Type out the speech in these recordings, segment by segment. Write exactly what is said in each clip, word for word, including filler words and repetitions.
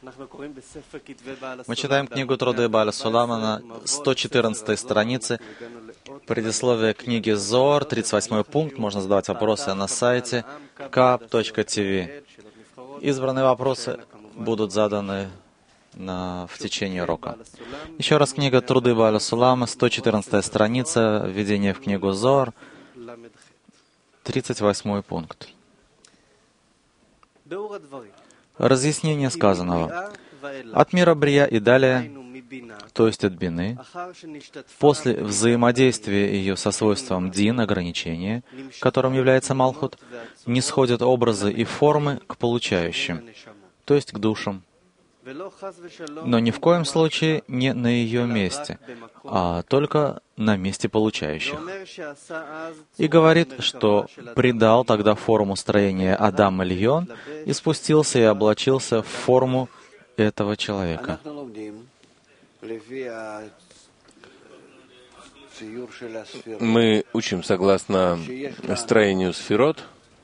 Мы читаем книгу Труды Бааля Сулама на сто четырнадцатой странице, предисловие книги Зоар, тридцать восьмой пункт. Можно задавать вопросы на сайте кап точка ти ви. Избранные вопросы будут заданы на, в течение урока. Еще раз книга Труды Бааля Сулама, сто четырнадцатая страница, введение в книгу Зоар, тридцать восьмой пункт. Разъяснение сказанного. От мира Брия и далее, то есть от бины, после взаимодействия ее со свойством дин, ограничения, которым является Малхут, не сходят образы и формы к получающим, то есть к душам, но ни в коем случае не на ее месте, а только на месте получающих. И говорит, что придал тогда форму строения Адам Эльон и спустился и облачился в форму этого человека. Мы учим согласно строению сферот.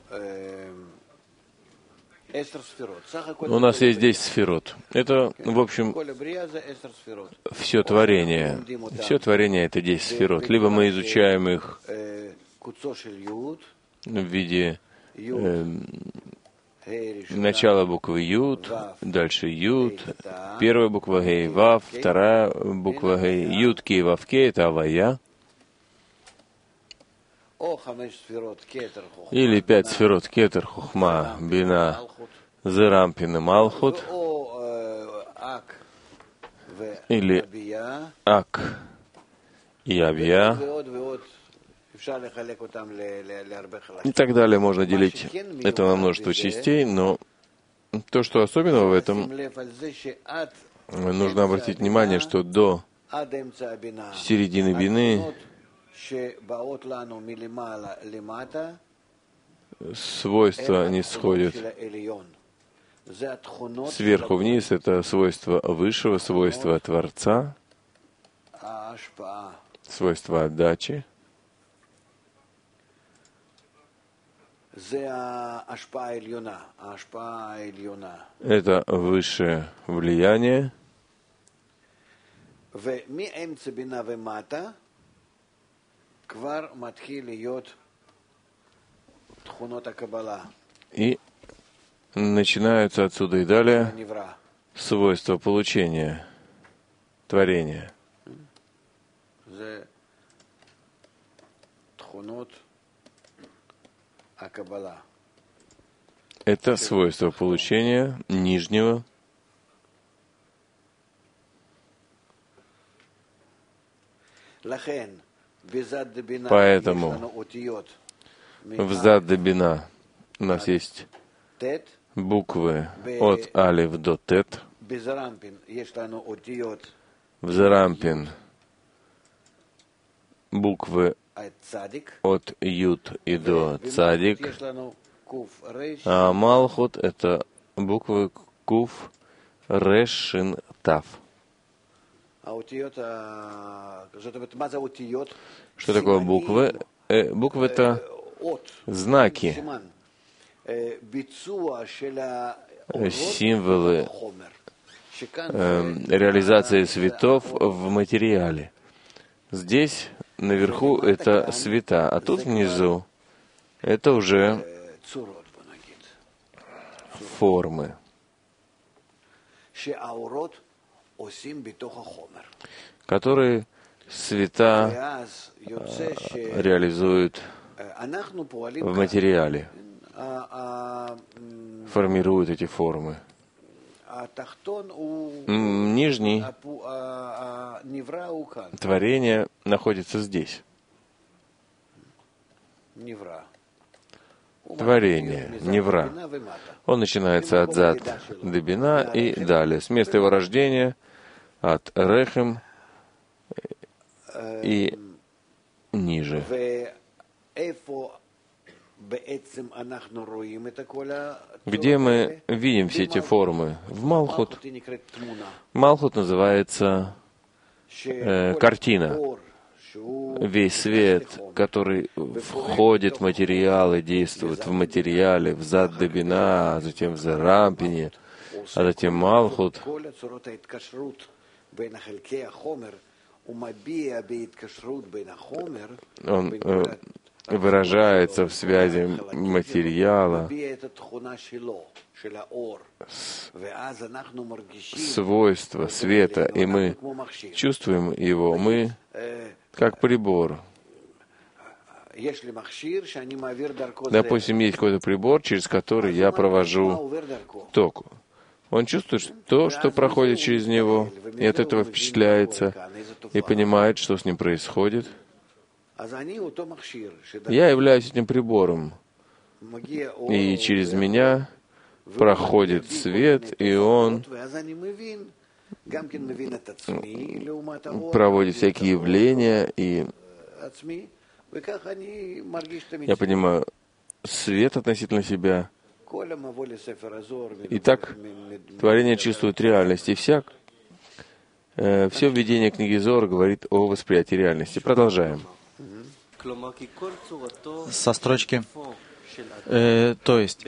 У нас есть десять сферот. Это, в общем, все творение. Все творение — это десять сферот. Либо мы изучаем их в виде э, начала буквы Юд, дальше Юд, первая буква Гей Вав, вторая буква Гей Юд Кей Вав Кей — это Авая. Или пять сферот Кетер, Хухма, Бина, Зерампин и Малхут. Или Ак и Абия. И так далее. Можно делить это на множество частей, но то, что особенного в этом, нужно обратить внимание, что до середины бины свойства не сходят сверху вниз. Это свойство высшего, свойство Творца, свойство отдачи. Это высшее влияние. И начинаются отсюда и далее свойства получения, творения. Это свойство получения нижнего. Поэтому в Зад Бина у нас есть буквы от Алиф до Тет. В Зарампин буквы от Юд и до Цадик. А Малхут — это буквы Куф, Реш, Шин, Тав. Что такое буквы? Э, буквы — это знаки, символы э, реализации светов в материале. Здесь наверху это света, а тут внизу это уже формы, которые света э, реализуют в материале, формируют эти формы. Нижний творение находится здесь. Творение, невра. Он начинается от Зад до Бина и далее. С места его рождения от Рехем и ниже. Где мы видим все эти формы? В Малхут. Малхут называется э, картина. Весь свет, который входит в материал и действует в материале, в Зад до Бина, а затем в Зарампине, а затем Малхут. Он э, выражается в связи материала с свойства света, и мы чувствуем его, мы как прибор. Допустим, есть какой-то прибор, через который я провожу ток. Он чувствует то, что проходит через него, и от этого впечатляется, и понимает, что с ним происходит. Я являюсь этим прибором, и через меня проходит свет, и он проводит всякие явления, и я понимаю свет относительно себя. И так творение чувствует реальность, и всяк, э, все введение книги Зоар говорит о восприятии реальности. Продолжаем. Со строчки, э, то есть,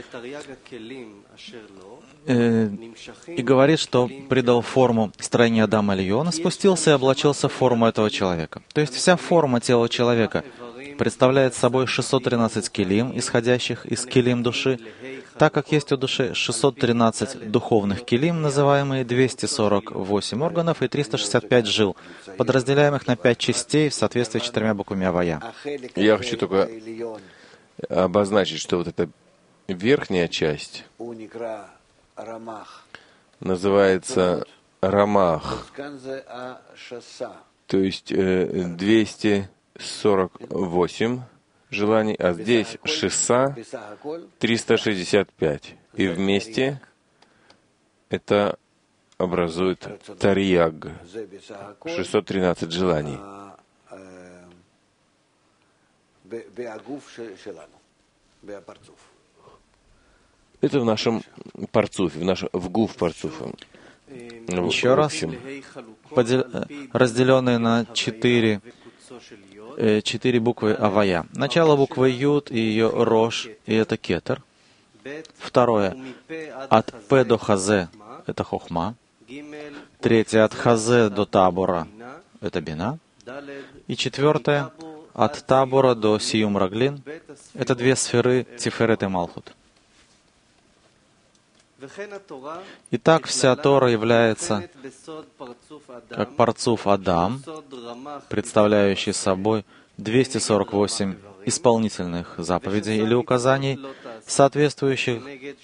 э, и говорит, что придал форму строения Адама Эльона, спустился и облачился в форму этого человека. То есть вся форма тела человека представляет собой шестьсот тринадцать килим, исходящих из килим души, так как есть у души шестьсот тринадцать духовных килим, называемые двести сорок восемь органов и триста шестьдесят пять жил, подразделяемых на пять частей в соответствии с четырьмя буквами Авая. Я хочу только обозначить, что вот эта верхняя часть называется Рамах, то есть э, двести сорок восемь желаний, а здесь Шиса триста шестьдесят пять. И вместе это образует Тарьяг, шестьсот тринадцать желаний. Это в нашем парцуфе, в нашем в гуф парцуфе. Еще раз, подел... разделенные на четыре четыре буквы Авая. Начало буквы Юд и ее Рош, и это Кетер. Второе, от П до Хазе, это Хохма. Третье, от Хазе до Табора, это Бина. И четвертое, от Табора до Сиюм Раглин, это две сферы Тиферет и Малхут. Итак, вся Тора является как парцуф Адам, представляющий собой двести сорок восемь исполнительных заповедей или указаний, соответствующих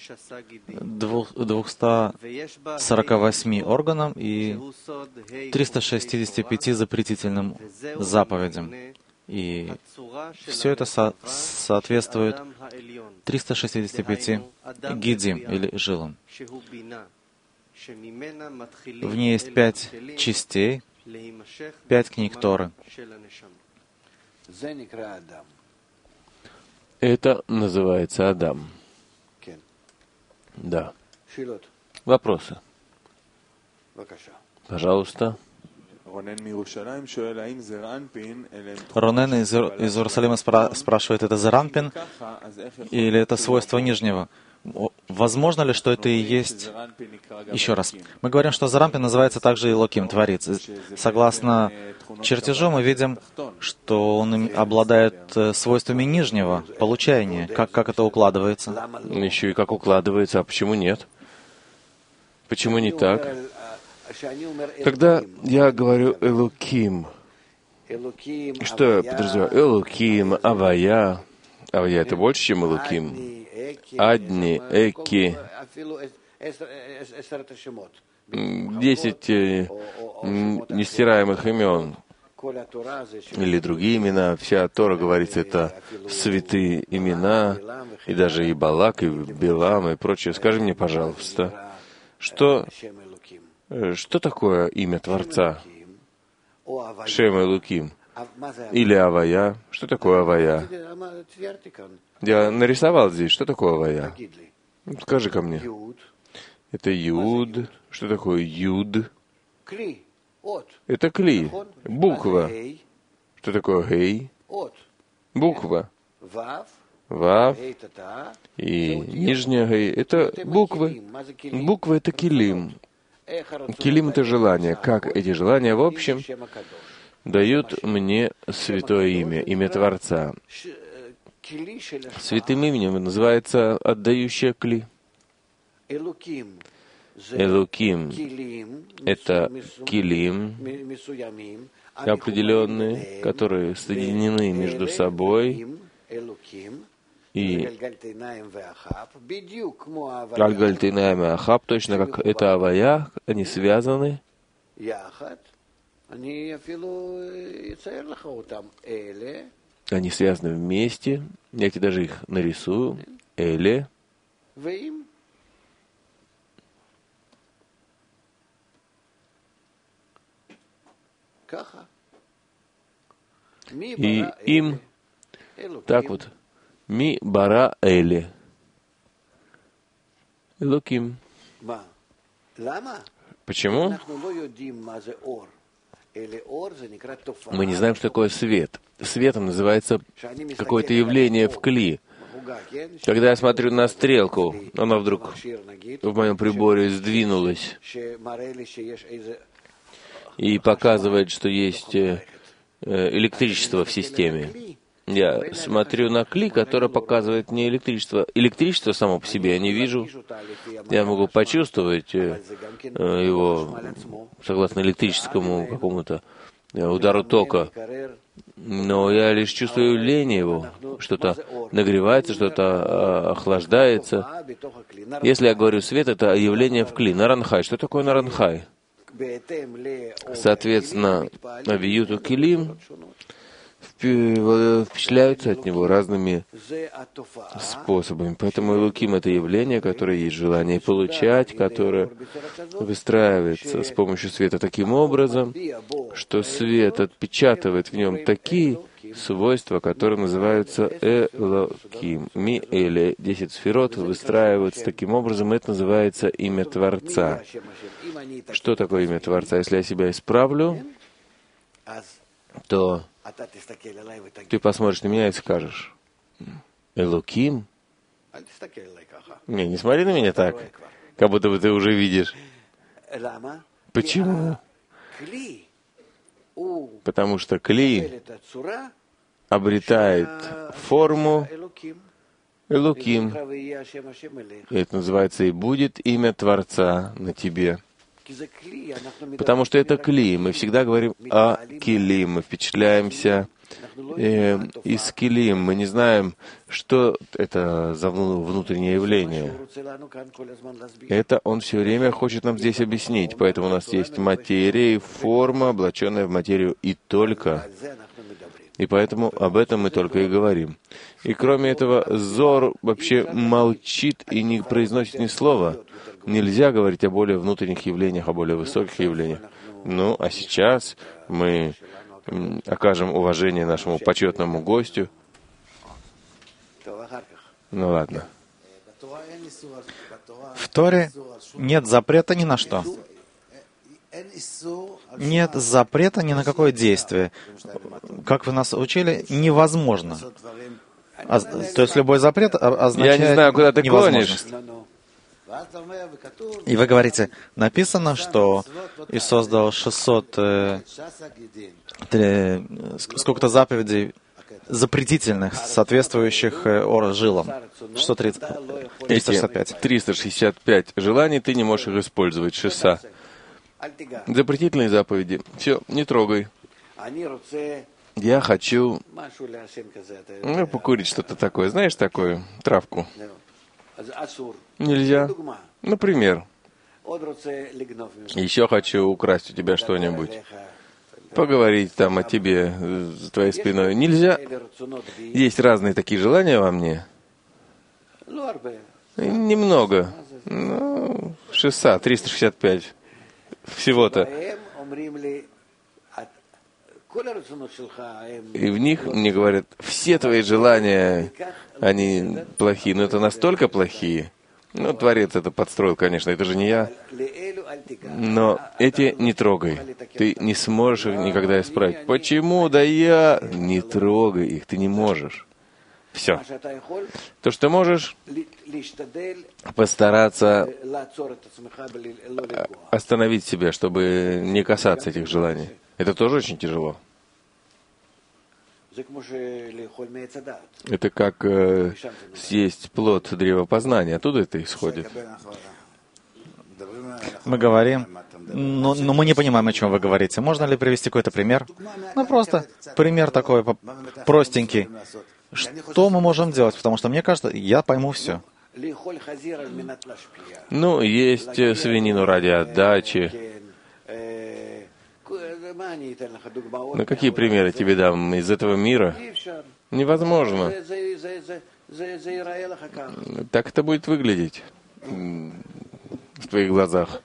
двухстам сорока восьми органам и триста шестидесяти пяти запретительным заповедям. И все это со- соответствует триста шестидесяти пяти гидим или жилам. В ней есть пять частей, пять книг Торы. Это называется Адам. Да. Вопросы? Пожалуйста. Ронен из, из Иерусалима спра- спрашивает, это Зеранпин или это свойство нижнего? Возможно ли, что это и есть... Еще раз. Мы говорим, что Зеранпин называется также Элоким, Творец. Согласно чертежу мы видим, что он обладает свойствами нижнего, получаяния. Как, как это укладывается? Еще и как укладывается, а почему нет? Почему не так? Когда я говорю «элуким», что я подразумеваю? «Элуким», «авая». «Авая» — это больше, чем «элуким». «Адни», «эки». Десять э, нестираемых имен. Или другие имена. Вся Тора, говорится, это святые имена, и даже и Балак, и Билам, и прочее. Скажи мне, пожалуйста, что... Что такое имя Творца? Шем Элуким. Или Авая. Что такое Авая? Я нарисовал здесь. Что такое Авая? Скажи-ка мне. Это Юд. Что такое Юд? Это Кли. Буква. Что такое Гей? Буква. Вав и нижняя гей — это буквы. Буквы — это килим. Килим — это желание. Как эти желания, в общем, дают мне святое имя, имя Творца. Святым именем называется отдающее кли. Элуким — это килим определенные, которые соединены между собой, и Альгальтейнаем и Ахаб, точно как это Авая, они связаны. Они связаны вместе. Я тебе даже их нарисую. Эле. И им так вот. Ми бара эле. Элоким. Почему? Мы не знаем, что такое свет. Светом называется какое-то явление в кли. Когда я смотрю на стрелку, она вдруг в моем приборе сдвинулась и показывает, что есть электричество в системе. Я смотрю на кли, которое показывает мне электричество. Электричество само по себе я не вижу. Я могу почувствовать его согласно электрическому какому-то удару тока. Но я лишь чувствую явление его. Что-то нагревается, что-то охлаждается. Если я говорю свет, это явление в кли. Наранхай. Что такое наранхай? Соответственно, авиюту килим впечатляются от него разными способами. Поэтому элуким — это явление, которое есть желание получать, которое выстраивается с помощью света таким образом, что свет отпечатывает в нем такие свойства, которые называются элоким. Ми эле, десять сферот выстраиваются таким образом, это называется имя Творца. Что такое имя Творца? Если я себя исправлю, то ты посмотришь на меня и скажешь: Элоким? Не, не смотри на меня так, как будто бы ты уже видишь. Почему? Потому что кли обретает форму Элоким. Это называется и будет имя Творца на тебе. Потому что это кли. Мы всегда говорим о кили. Мы впечатляемся э, из кили. Мы не знаем, что это за внутреннее явление. Это он все время хочет нам здесь объяснить. Поэтому у нас есть материя и форма, облаченная в материю, и только. И поэтому об этом мы только и говорим. И кроме этого, Зор вообще молчит и не произносит ни слова. Нельзя говорить о более внутренних явлениях, о более высоких явлениях. Ну, а сейчас мы окажем уважение нашему почетному гостю. Ну ладно. В Торе нет запрета ни на что. Нет запрета ни на какое действие. Как вы нас учили, невозможно. А, то есть любой запрет означает Я не знаю, куда ты клонишь. И вы говорите, написано, что и создал шестьсот э, три, сколько-то заповедей запретительных, соответствующих э, ор жилам. Что триста шестьдесят пять? триста шестьдесят пять желаний, ты не можешь их использовать, шеса. Запретительные заповеди. Все, не трогай. Я хочу ну, покурить что-то такое. Знаешь такое? Травку. Нельзя. Например. Еще хочу украсть у тебя что-нибудь. Поговорить там о тебе за твоей спиной. Нельзя. Есть разные такие желания во мне. Немного. Ну, шеса, триста шестьдесят пять. Всего-то. И в них мне говорят, все твои желания, они плохие. Но это настолько плохие. Ну, Творец это подстроил, конечно, это же не я. Но эти не трогай. Ты не сможешь их никогда исправить. Почему? Да я... Не трогай их, ты не можешь. Все. То, что ты можешь, постараться остановить себя, чтобы не касаться этих желаний. Это тоже очень тяжело. Это как э, съесть плод древа познания. Оттуда это исходит. Мы говорим, но, но мы не понимаем, о чем вы говорите. Можно ли привести какой-то пример? Ну, просто пример такой простенький. Что мы можем делать? Потому что мне кажется, я пойму все. Ну, есть свинину ради отдачи. Ну, какие примеры тебе дам из этого мира? Невозможно. Так это будет выглядеть в твоих глазах.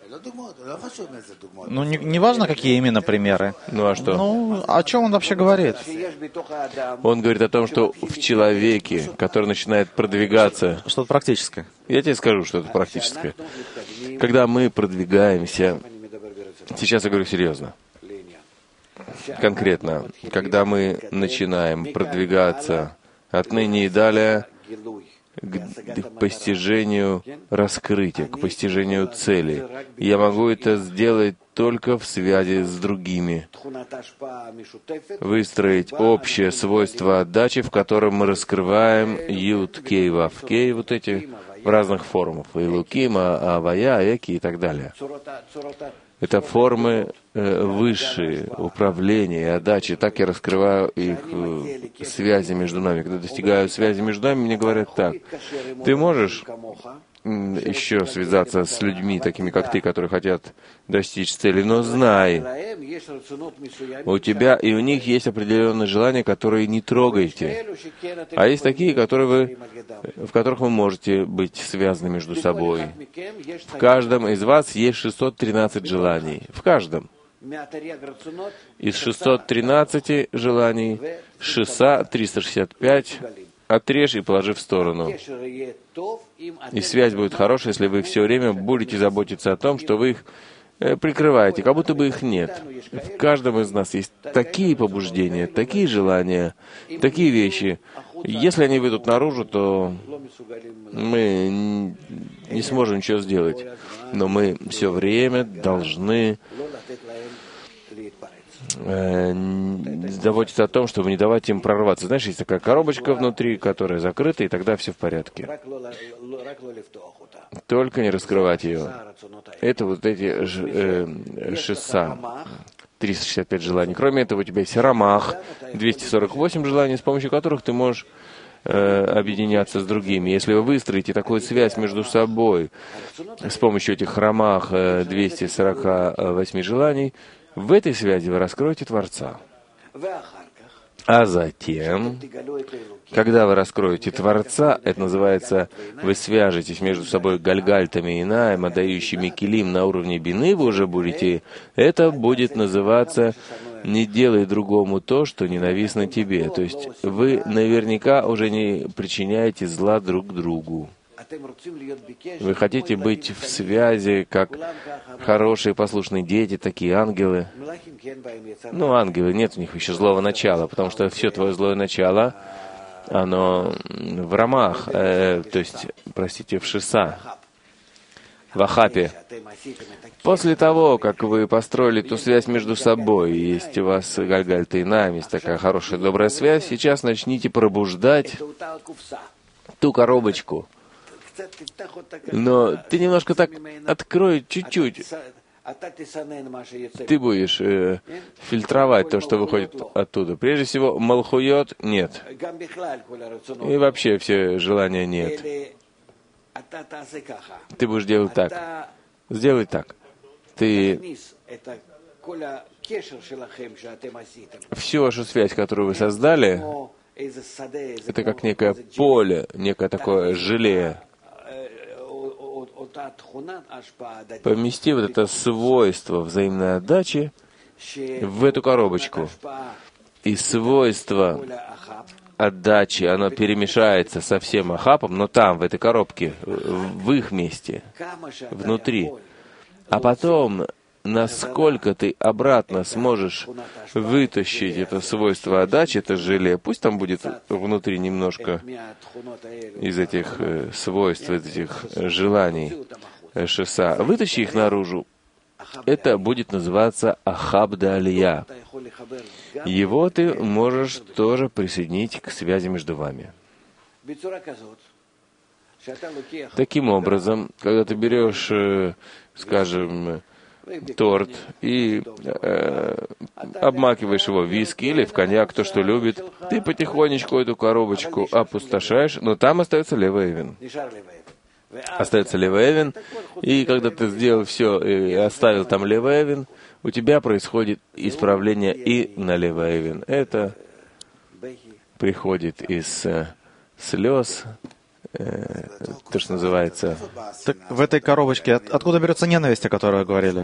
Ну, не, не важно, какие именно примеры. Ну, а что? Ну, о чем он вообще говорит? Он говорит о том, что в человеке, который начинает продвигаться... Что-то практическое. Я тебе скажу, что это практическое. Когда мы продвигаемся... Сейчас я говорю серьезно. Конкретно, когда мы начинаем продвигаться отныне и далее к постижению раскрытия, к постижению цели. Я могу это сделать только в связи с другими. Выстроить общее свойство отдачи, в котором мы раскрываем Юд, Кей, Вав, Кей, вот эти в разных формах. Илукима, Авая, Эки и так далее. Это формы э, высшие, управления и отдачи. Так я раскрываю их э, связи между нами. Когда достигаю связи между нами, мне говорят так: ты можешь м, еще связаться с людьми, такими как ты, которые хотят достичь цели, но знай, у тебя и у них есть определенные желания, которые не трогайте. А есть такие, которые вы, в которых вы можете быть связаны между собой. В каждом из вас есть шестьсот тринадцать желаний. В каждом. Из шестисот тринадцати желаний шеса триста шестьдесят пять отрежь и положи в сторону. И связь будет хорошая, если вы все время будете заботиться о том, что вы их прикрываете, как будто бы их нет. В каждом из нас есть такие побуждения, такие желания, такие вещи. Если они выйдут наружу, то мы не сможем ничего сделать. Но мы все время должны заботиться о том, чтобы не давать им прорваться. Знаешь, есть такая коробочка внутри, которая закрыта, и тогда все в порядке. Только не раскрывать ее. Это вот эти ж, э, шеса, триста шестьдесят пять желаний. Кроме этого, у тебя есть рамах, двести сорок восемь желаний, с помощью которых ты можешь э, объединяться с другими. Если вы выстроите такую связь между собой с помощью этих рамах э, двухсот сорока восьми желаний, в этой связи вы раскроете Творца. А затем, когда вы раскроете Творца, это называется, вы свяжетесь между собой гальгальтами и наем, отдающими килим на уровне бины, вы уже будете, это будет называться «не делай другому то, что ненавистно тебе». То есть вы наверняка уже не причиняете зла друг другу. Вы хотите быть в связи, как хорошие послушные дети, такие ангелы. Ну, ангелы, нет у них еще злого начала, потому что все твое злое начало, оно в рамах, э, то есть, простите, в шеса, в ахапе. После того, как вы построили ту связь между собой, есть у вас гальгальта и наем, есть такая хорошая, добрая связь, сейчас начните пробуждать ту коробочку. Но ты немножко так открой чуть-чуть. Ты будешь э, фильтровать то, что выходит оттуда. Прежде всего, малхуйот нет. И вообще все желания нет. Ты будешь делать так. Сделай так. Ты всю вашу связь, которую вы создали, это как некое поле, некое такое желе. Помести вот это свойство взаимной отдачи в эту коробочку. И свойство отдачи, оно перемешается со всем ахапом, но там, в этой коробке, в их месте, внутри. А потом насколько ты обратно сможешь вытащить это свойство отдачи, это желе, пусть там будет внутри немножко из этих э, свойств, из этих желаний э, шеса, вытащи их наружу, это будет называться ахабда алия. Его ты можешь тоже присоединить к связи между вами. Таким образом, когда ты берешь, э, скажем, торт и э, обмакиваешь его в виски или в коньяк, то, что любит, ты потихонечку эту коробочку опустошаешь, но там остается левэвин. Остается левэвин, и когда ты сделал все и оставил там левэвин, у тебя происходит исправление и на левэвин. Это приходит из э, слез, э, то, что называется. Так в этой коробочке от, откуда берется ненависть, о которой вы говорили?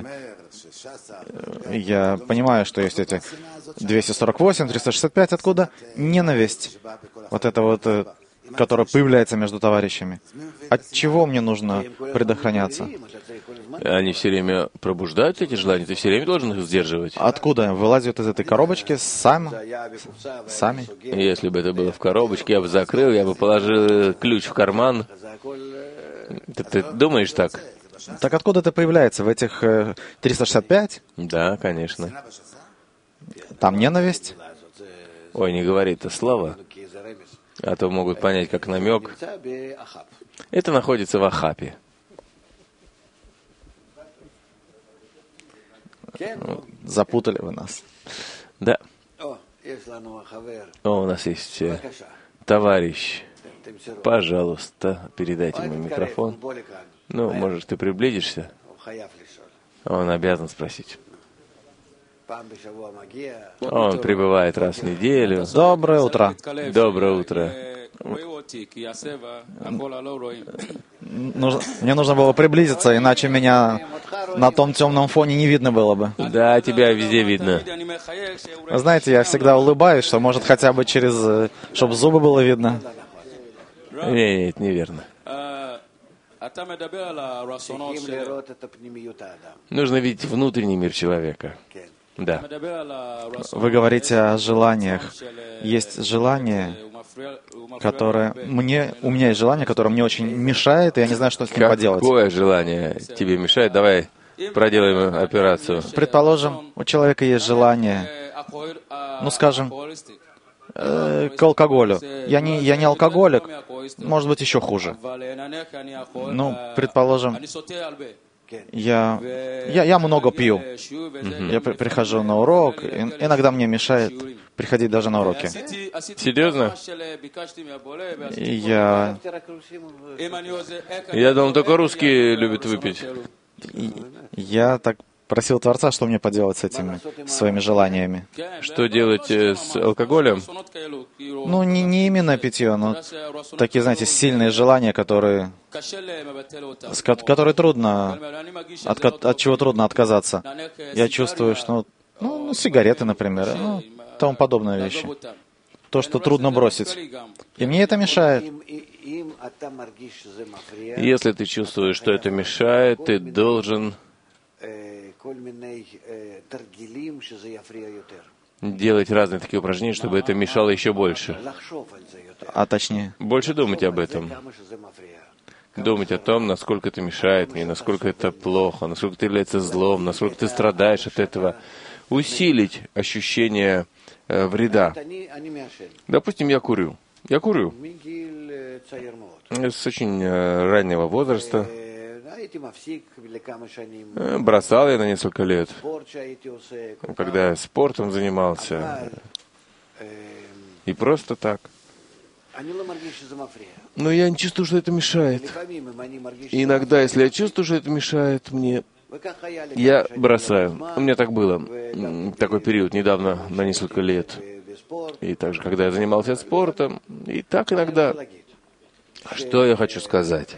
Я понимаю, что есть эти двести сорок восемь, триста шестьдесят пять, откуда ненависть, вот это вот, э, которая появляется между товарищами. От чего мне нужно предохраняться? Они все время пробуждают эти желания, ты все время должен их сдерживать. Откуда? Вылазят из этой коробочки сами? Сами? Если бы это было в коробочке, я бы закрыл, я бы положил ключ в карман. Ты, ты думаешь так? Так откуда это появляется? В этих э, триста шестьдесят пять? Да, конечно. Там ненависть? Ой, не говори это слово, а то могут понять как намек. Это находится в Ахапе. Запутали вы нас. Да. О, у нас есть э, товарищ. Пожалуйста, передайте ему микрофон. Ну, может, ты приблизишься? Он обязан спросить. Он прибывает раз в неделю. Доброе утро. Доброе утро. Нужно, мне нужно было приблизиться, иначе меня на том темном фоне не видно было бы. Да, тебя везде видно. Вы знаете, я всегда улыбаюсь, что может хотя бы через... чтобы зубы было видно. Нет, нет, неверно. Нужно видеть внутренний мир человека. Да. Вы говорите о желаниях. Есть желание, которое мне... У меня есть желание, которое мне очень мешает, и я не знаю, что с ним поделать. Какое желание тебе мешает? Давай проделаем операцию. Предположим, у человека есть желание, ну, скажем, э, к алкоголю. Я не, я не алкоголик, может быть, еще хуже. Ну, предположим, я, я, я много пью. Mm-hmm. Я при, прихожу на урок, и иногда мне мешает приходить даже на уроки. Серьезно? И я... Я думал, только русские любят выпить. И я так просил Творца, что мне поделать с этими своими желаниями. Что делать с алкоголем? Ну, не, не именно питье, но такие, знаете, сильные желания, которые, с, которые трудно, от, от чего трудно отказаться. Я чувствую, что, ну, сигареты, например, ну, тому подобные вещи. То, что трудно бросить. И мне это мешает. Если ты чувствуешь, что это мешает, ты должен делать разные такие упражнения, чтобы это мешало еще больше. А точнее? Больше думать об этом. Думать о том, насколько это мешает мне, насколько это плохо, насколько это является злом, насколько ты страдаешь от этого. Усилить ощущение э, вреда. Допустим, я курю. Я курю. С очень э, раннего возраста. Бросал я на несколько лет, когда я спортом занимался. И просто так. Но я не чувствую, что это мешает. И иногда, если я чувствую, что это мешает мне, я бросаю. У меня так было. Такой период недавно, на несколько лет. И также, когда я занимался спортом. И так иногда. Что я хочу сказать?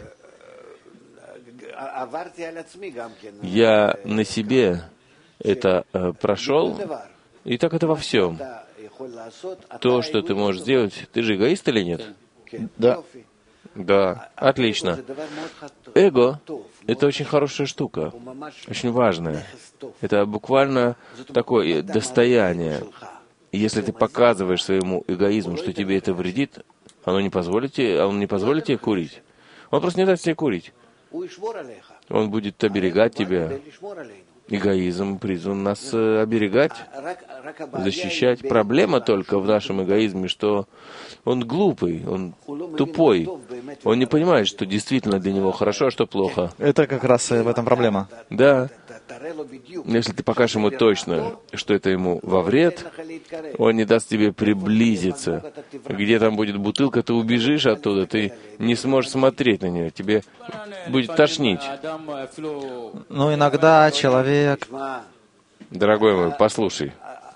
Я на себе это э, прошел, и так это во всем. То, что ты можешь сделать, ты же эгоист или нет? Да. Да, отлично. Эго — это очень хорошая штука, очень важная. Это буквально такое достояние. И если ты показываешь своему эгоизму, что тебе это вредит, оно не позволит тебе, он не позволит тебе курить. Он просто не даст тебе курить. Он будет оберегать тебя. Эгоизм призван нас оберегать, защищать. Проблема только в нашем эгоизме, что он глупый, он тупой. Он не понимает, что действительно для него хорошо, а что плохо. Это как раз в этом проблема. Да. Если ты покажешь ему точно, что это ему во вред, он не даст тебе приблизиться. Где там будет бутылка, ты убежишь оттуда, ты не сможешь смотреть на нее, тебе будет тошнить. Но иногда человек... Дорогой мой, послушай.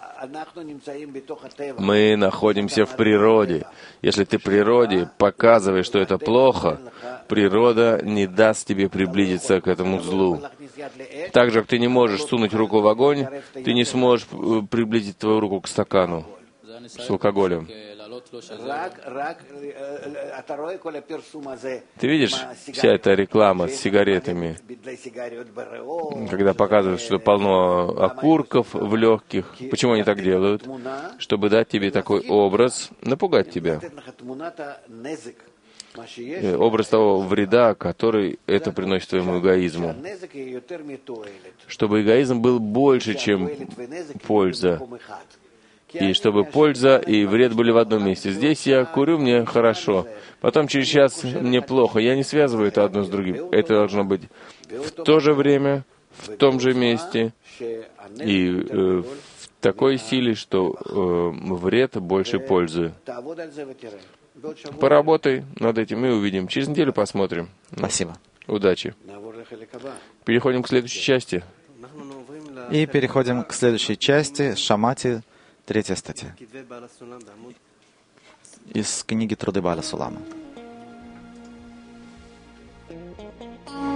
Мы находимся в природе. Если ты природе показываешь, что это плохо, природа не даст тебе приблизиться к этому злу. Так же, как ты не можешь сунуть руку в огонь, ты не сможешь приблизить твою руку к стакану с алкоголем. Ты видишь, вся эта реклама с сигаретами, когда показывают, что полно окурков в легких. Почему они так делают? Чтобы дать тебе такой образ, напугать тебя. Образ того вреда, который это приносит твоему эгоизму. Чтобы эгоизм был больше, чем польза. И чтобы польза и вред были в одном месте. Здесь я курю, мне хорошо. Потом через час мне плохо. Я не связываю это одно с другим. Это должно быть в то же время, в том же месте и э, в такой силе, что э, вред больше пользы. Поработай над этим и увидим. Через неделю посмотрим. Спасибо. Удачи. Переходим к следующей части. И переходим к следующей части, Шамати, третья статья. Из книги «Труды Бааля Сулама».